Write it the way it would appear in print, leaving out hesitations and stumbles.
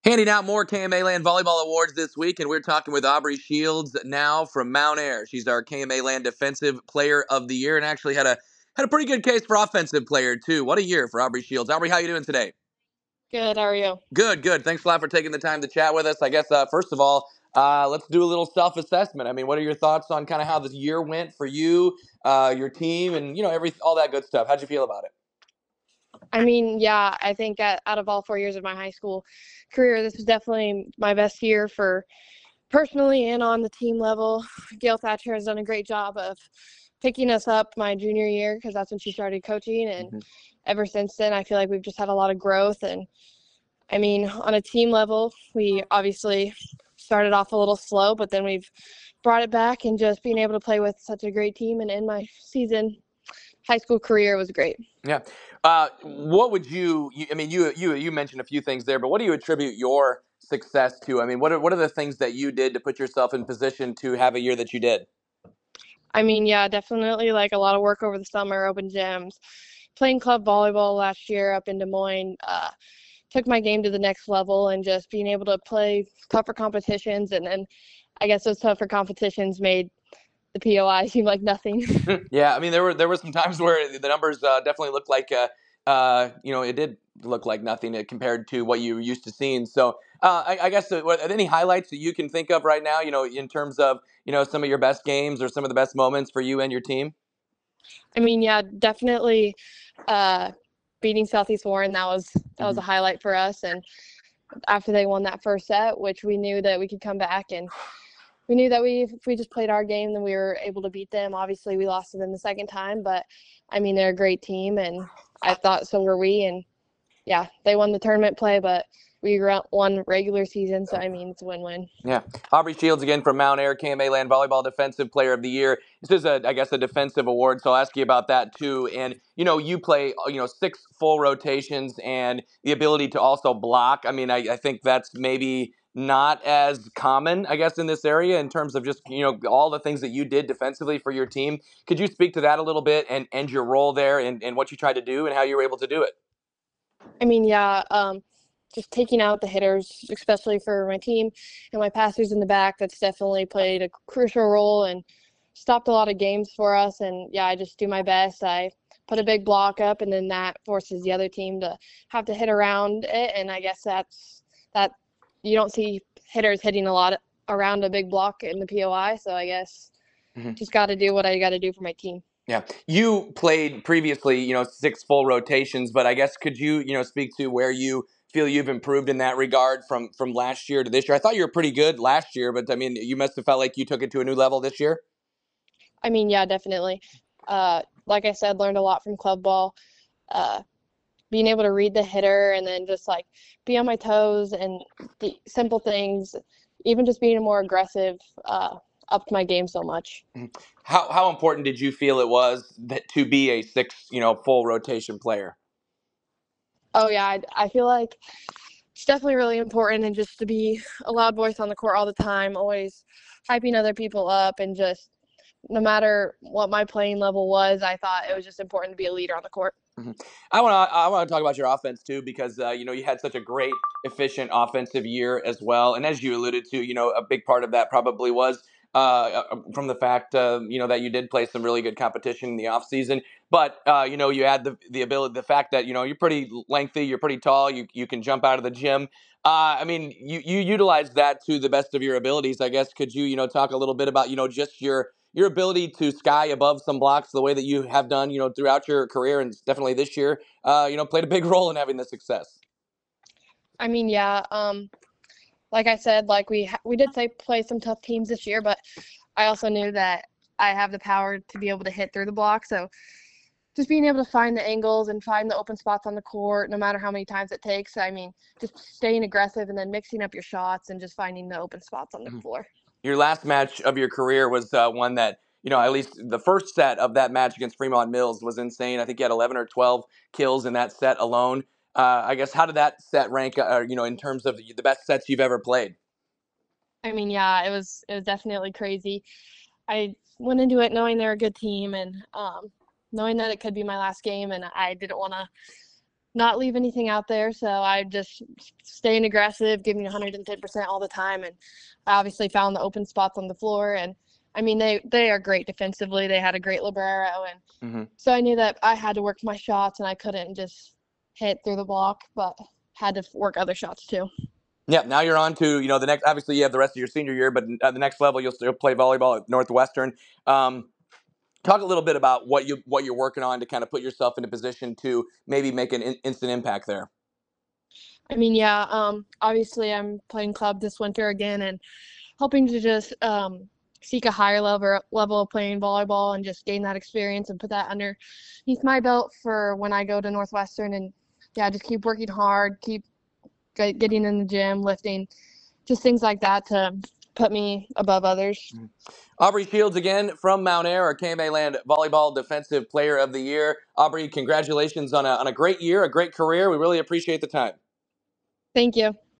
Handing out more KMA Land Volleyball Awards this week, and we're talking with Aubrey Shields now from Mount Ayr. She's our KMA Land Defensive Player of the Year, and actually had a pretty good case for Offensive Player too. What a year for Aubrey Shields. Aubrey, how you doing today? Good. How are you? Good, good. Thanks a lot for taking the time to chat with us. I guess first of all, let's do a little self-assessment. I mean, what are your thoughts on kind of how this year went for you, your team, and all that good stuff? How'd you feel about it? I mean, yeah, I think out of all 4 years of my high school career, this was definitely my best year for personally and on the team level. Gail Thatcher has done a great job of picking us up my junior year because that's when she started coaching. And ever since then, I feel like we've just had a lot of growth. And I mean, on a team level, we obviously started off a little slow, but then we've brought it back, and just being able to play with such a great team and end my high school career was great. Yeah. What would I mean, you mentioned a few things there, but what do you attribute your success to? I mean, what are the things that you did to put yourself in position to have a year that you did? I mean, yeah, definitely like a lot of work over the summer, open gyms, playing club volleyball last year up in Des Moines, took my game to the next level, and just being able to play tougher competitions. And then I guess those tougher competitions made the POI seem like nothing. Yeah, I mean, there were some times where the numbers definitely looked like it did look like nothing compared to what you were used to seeing. So I guess are there any highlights that you can think of right now, in terms of some of your best games or some of the best moments for you and your team? I mean, yeah, definitely beating Southeast Warren, that was a highlight for us. And after they won that first set, which we knew that we could come back, and we knew that if we just played our game, then we were able to beat them. Obviously, we lost to them the second time, but I mean, they're a great team, and I thought so were we. And yeah, they won the tournament play, but we won regular season, so I mean, it's a win-win. Yeah. Aubrey Shields again from Mount Ayr, KMA Land Volleyball Defensive Player of the Year. This is, I guess, a defensive award, so I'll ask you about that too. And, you play, 6 full rotations and the ability to also block. I mean, I think that's maybe not as common, I guess, in this area in terms of just, all the things that you did defensively for your team. Could you speak to that a little bit and your role there and what you tried to do and how you were able to do it? I mean, yeah, just taking out the hitters, especially for my team and my passers in the back, that's definitely played a crucial role and stopped a lot of games for us. And yeah, I just do my best. I put a big block up, and then that forces the other team to have to hit around it. And I guess that you don't see hitters hitting a lot around a big block in the POI. So I guess just got to do what I got to do for my team. Yeah, you played previously, 6 full rotations, but I guess could you, speak to where you feel you've improved in that regard from last year to this year? I thought you were pretty good last year, but I mean, you must have felt like you took it to a new level this year. I mean, yeah, definitely. Like I said, learned a lot from club ball. Being able to read the hitter, and then just like be on my toes, and the simple things, even just being more aggressive, upped my game so much. How important did you feel it was to be a 6 full rotation player? Oh yeah, I feel like it's definitely really important, and just to be a loud voice on the court all the time, always hyping other people up, and just no matter what my playing level was, I thought it was just important to be a leader on the court. I want to talk about your offense too, because you had such a great, efficient offensive year as well. And as you alluded to, a big part of that probably was from the fact that you did play some really good competition in the off season. But you had the ability, the fact that you're pretty lengthy, you're pretty tall, you can jump out of the gym. I mean, you utilized that to the best of your abilities. I guess could you talk a little bit about just your ability to sky above some blocks the way that you have done, throughout your career, and definitely this year, played a big role in having the success. I mean, yeah, like I said, like we did play some tough teams this year, but I also knew that I have the power to be able to hit through the block. So just being able to find the angles and find the open spots on the court, no matter how many times it takes. I mean, just staying aggressive, and then mixing up your shots, and just finding the open spots on the floor. Your last match of your career was one that, at least the first set of that match against Fremont Mills was insane. I think you had 11 or 12 kills in that set alone. I guess, how did that set rank, in terms of the best sets you've ever played? I mean, yeah, it was definitely crazy. I went into it knowing they're a good team, and knowing that it could be my last game, and I didn't want to not leave anything out there. So I just staying aggressive, giving 110% all the time. And I obviously found the open spots on the floor. And I mean, they are great defensively. They had a great libero. And Mm-hmm. so I knew that I had to work my shots and I couldn't just hit through the block, but had to work other shots too. Yeah, now you're on to, the next, obviously you have the rest of your senior year, but at the next level, you'll still play volleyball at Northwestern. Talk a little bit about what you're working on to kind of put yourself in a position to maybe make an instant impact there. I mean, yeah, obviously I'm playing club this winter again and hoping to just seek a higher level of playing volleyball and just gain that experience and put that underneath my belt for when I go to Northwestern. And yeah, just keep working hard, keep getting in the gym, lifting, just things like that to put me above others. Aubrey Shields again from Mount Ayr, our KMA Land Volleyball Defensive Player of the Year. Aubrey, congratulations on a great year, a great career. We really appreciate the time. Thank you.